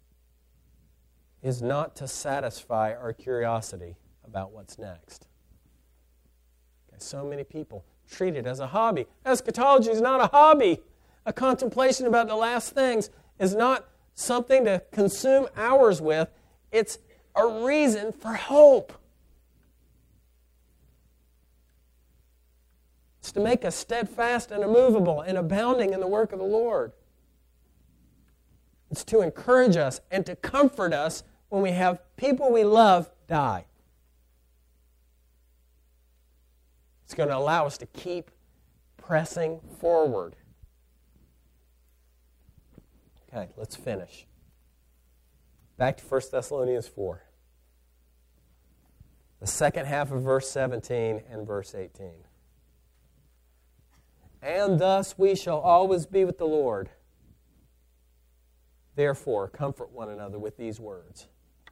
is not to satisfy our curiosity about what's next. Okay, so many people treat it as a hobby. Eschatology is not a hobby. A contemplation about the last things is not something to consume hours with. It's a reason for hope. It's to make us steadfast and immovable and abounding in the work of the Lord. It's to encourage us and to comfort us when we have people we love die. It's going to allow us to keep pressing forward. Okay, let's finish. Back to First Thessalonians four. The second half of verse seventeen and verse eighteen. And thus we shall always be with the Lord. Therefore, comfort one another with these words.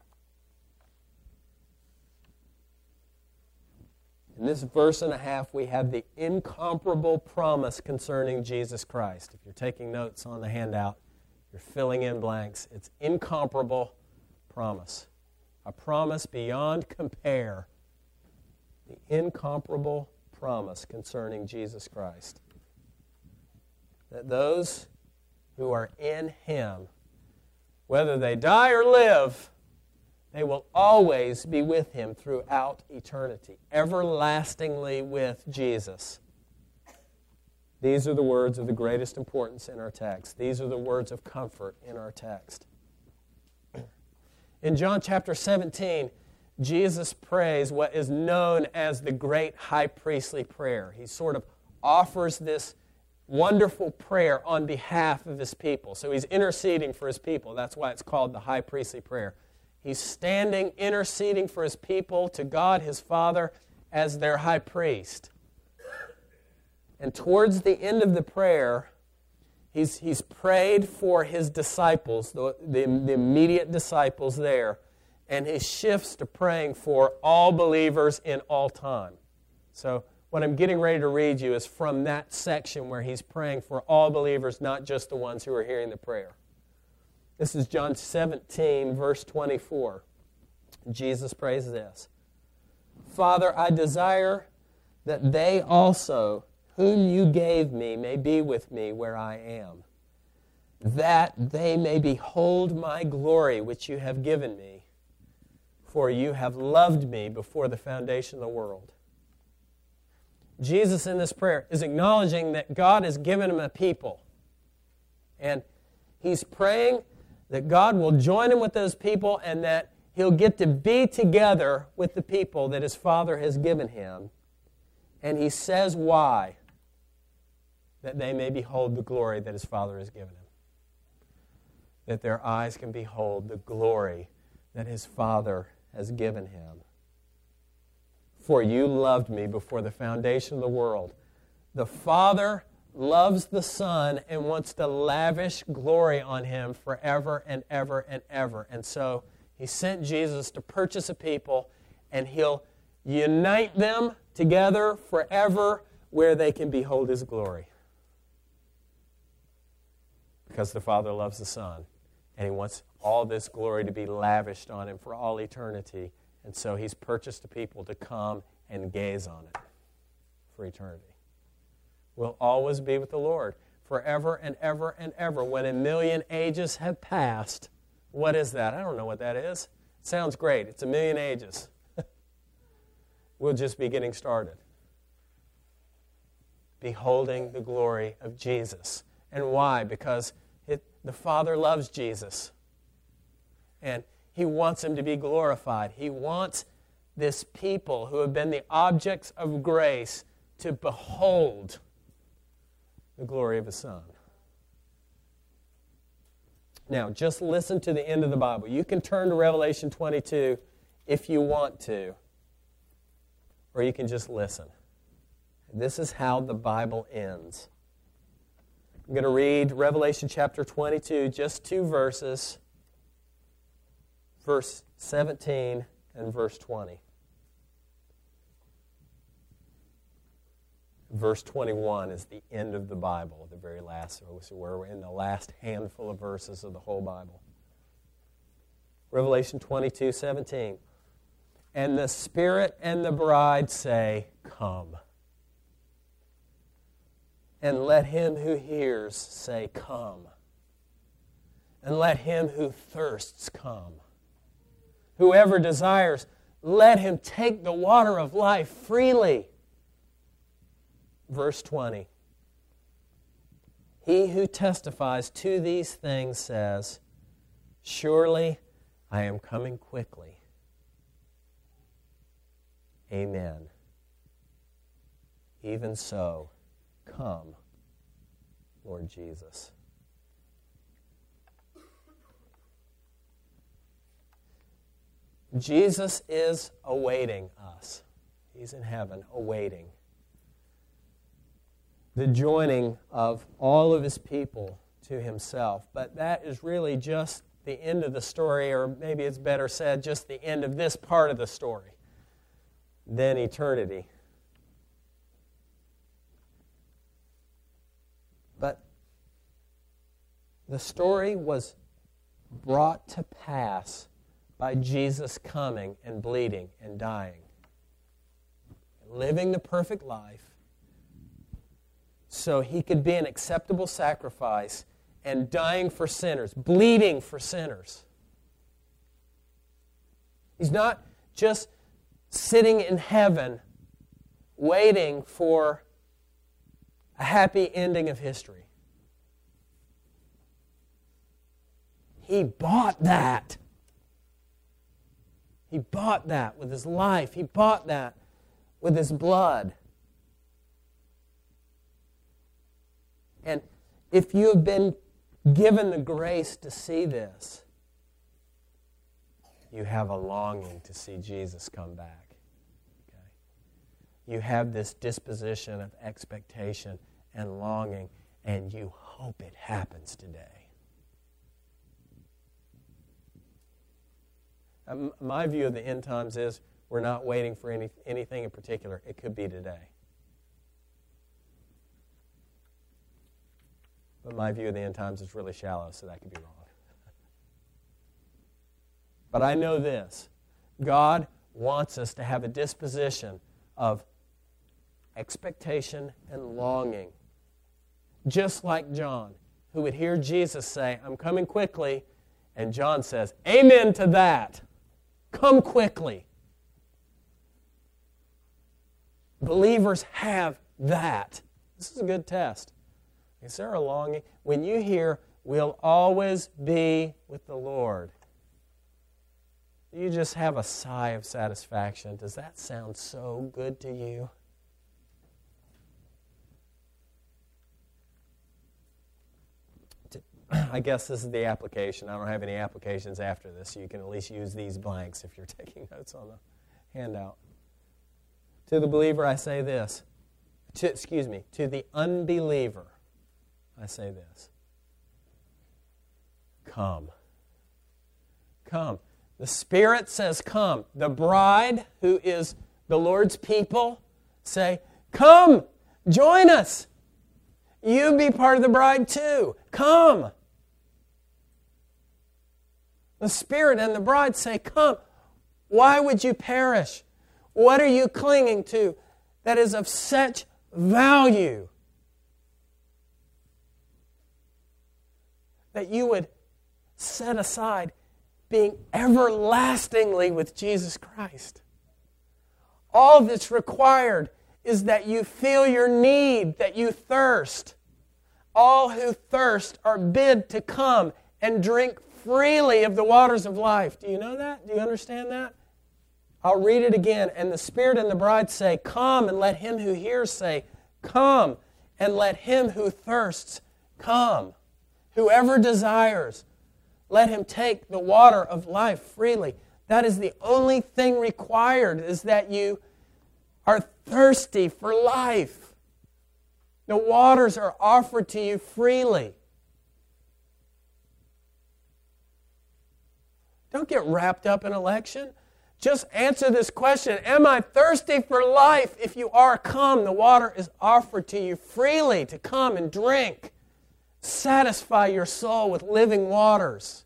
In this verse and a half, we have the incomparable promise concerning Jesus Christ. If you're taking notes on the handout, you're filling in blanks. It's incomparable promise. A promise beyond compare. The incomparable promise concerning Jesus Christ. That those who are in Him, whether they die or live, they will always be with Him throughout eternity, everlastingly with Jesus. These are the words of the greatest importance in our text. These are the words of comfort in our text. In John chapter seventeen, Jesus prays what is known as the great high priestly prayer. He sort of offers this wonderful prayer on behalf of His people. So He's interceding for His people. That's why it's called the high priestly prayer. He's standing, interceding for His people to God, His Father, as their high priest. And towards the end of the prayer, he's, he's prayed for His disciples, the, the, the immediate disciples there, and He shifts to praying for all believers in all time. So what I'm getting ready to read you is from that section where He's praying for all believers, not just the ones who are hearing the prayer. This is John seventeen, verse twenty-four. Jesus prays this. Father, I desire that they also, whom you gave me, may be with me where I am, that they may behold my glory which you have given me, for you have loved me before the foundation of the world. Jesus in this prayer is acknowledging that God has given him a people. And he's praying that God will join him with those people and that he'll get to be together with the people that his Father has given him. And he says why? That they may behold the glory that his Father has given him. That their eyes can behold the glory that his Father has given him. For you loved me before the foundation of the world. The Father loves the Son and wants to lavish glory on him forever and ever and ever. And so he sent Jesus to purchase a people, and he'll unite them together forever where they can behold his glory. Because the Father loves the Son, and he wants all this glory to be lavished on him for all eternity. And so he's purchased a people to come and gaze on it for eternity. We'll always be with the Lord forever and ever and ever. When a million ages have passed, what is that? I don't know what that is. It sounds great. It's a million ages. We'll just be getting started. Beholding the glory of Jesus. And why? Because it, the Father loves Jesus. And he wants him to be glorified. He wants this people who have been the objects of grace to behold the glory of his Son. Now, just listen to the end of the Bible. You can turn to Revelation twenty-two if you want to, or you can just listen. This is how the Bible ends. I'm going to read Revelation chapter twenty-two, just two verses, verse seventeen and verse twenty. Verse twenty-one is the end of the Bible, the very last, so we're in the last handful of verses of the whole Bible. Revelation twenty-two, seventeen. And the Spirit and the bride say, come. And let him who hears say, come. And let him who thirsts come. Whoever desires, let him take the water of life freely. Verse twenty. He who testifies to these things says, surely I am coming quickly. Amen. Even so, come, Lord Jesus. Jesus is awaiting us. He's in heaven awaiting the joining of all of his people to himself. But that is really just the end of the story, or maybe it's better said, just the end of this part of the story. Then eternity. But the story was brought to pass by Jesus coming and bleeding and dying, living the perfect life, so he could be an acceptable sacrifice, and dying for sinners, bleeding for sinners. He's not just sitting in heaven waiting for a happy ending of history. He bought that. He bought that with his life. He bought that with his blood. And if you have been given the grace to see this, you have a longing to see Jesus come back. Okay? You have this disposition of expectation and longing, and you hope it happens today. Um, my view of the end times is we're not waiting for any, anything in particular. It could be today. But my view of the end times is really shallow, so that could be wrong. But I know this. God wants us to have a disposition of expectation and longing. Just like John, who would hear Jesus say, I'm coming quickly, and John says, amen to that. Come quickly. Believers have that. This is a good test. Is there a longing? When you hear, we'll always be with the Lord, do you just have a sigh of satisfaction? Does that sound so good to you? I guess this is the application. I don't have any applications after this, so you can at least use these blanks if you're taking notes on the handout. To the believer, I say this. To, excuse me, to the unbeliever, I say this. Come. Come. The Spirit says come. The bride, who is the Lord's people, say, come, join us. You be part of the bride too. Come. The Spirit and the bride say, come. Why would you perish? What are you clinging to that is of such value that you would set aside being everlastingly with Jesus Christ? All that's required is that you feel your need, that you thirst. All who thirst are bid to come and drink freely of the waters of life. Do you know that? Do you understand that? I'll read it again. And the Spirit and the bride say, come, and let him who hears say, come, and let him who thirsts come. Whoever desires, let him take the water of life freely. That is the only thing required, is that you are thirsty for life. The waters are offered to you freely. Don't get wrapped up in election. Just answer this question. Am I thirsty for life? If you are, come. The water is offered to you freely to come and drink. Satisfy your soul with living waters.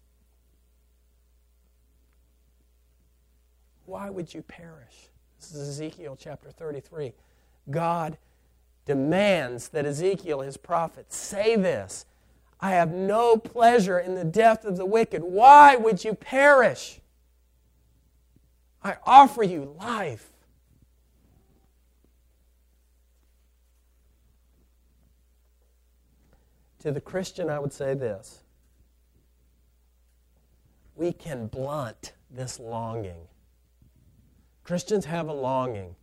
Why would you perish? This is Ezekiel chapter thirty-three. God demands that Ezekiel, his prophet, say this. I have no pleasure in the death of the wicked. Why would you perish? I offer you life. To the Christian, I would say this. We can blunt this longing. Christians have a longing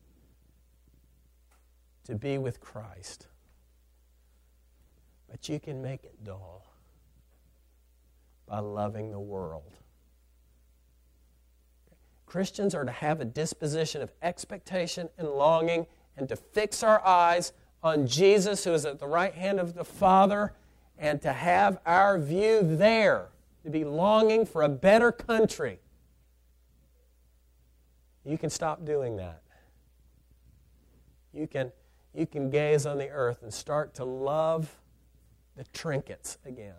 to be with Christ. But you can make it dull by loving the world. Christians are to have a disposition of expectation and longing and to fix our eyes on Jesus, who is at the right hand of the Father, and to have our view there, to be longing for a better country. You can stop doing that. You can, you can gaze on the earth and start to love the trinkets again.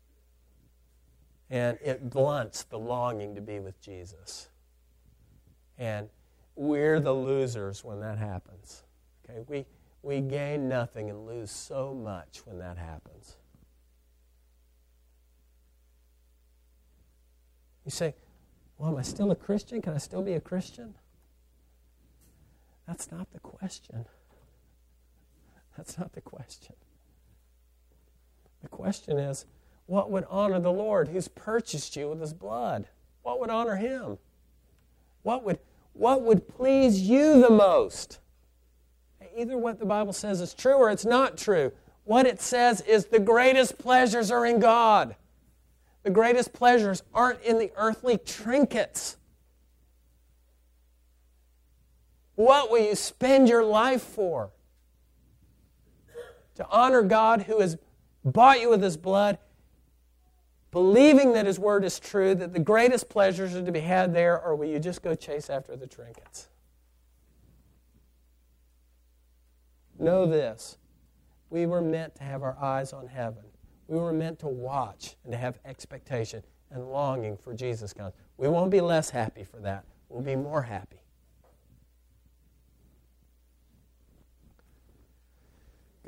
And it blunts the longing to be with Jesus. And we're the losers when that happens. Okay, we, we gain nothing and lose so much when that happens. You say, well, am I still a Christian? Can I still be a Christian? That's not the question. That's not the question. The question is, what would honor the Lord who's purchased you with his blood? What would honor him? What would, what would please you the most? Either what the Bible says is true or it's not true. What it says is the greatest pleasures are in God. The greatest pleasures aren't in the earthly trinkets. What will you spend your life for? To honor God who has bought you with his blood, believing that his word is true, that the greatest pleasures are to be had there, or will you just go chase after the trinkets? Know this. We were meant to have our eyes on heaven. We were meant to watch and to have expectation and longing for Jesus' coming. We won't be less happy for that. We'll be more happy.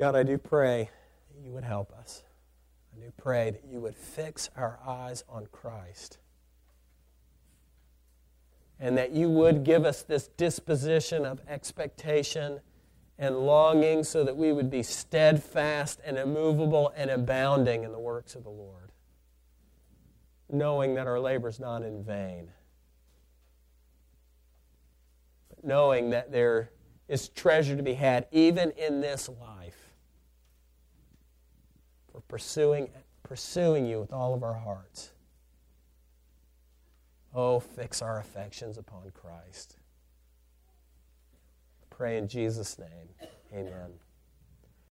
God, I do pray that you would help us. I do pray that you would fix our eyes on Christ. And that you would give us this disposition of expectation and longing so that we would be steadfast and immovable and abounding in the works of the Lord, knowing that our labor is not in vain, but knowing that there is treasure to be had even in this life for pursuing, pursuing you with all of our hearts. Oh, fix our affections upon Christ. I pray in Jesus' name, amen.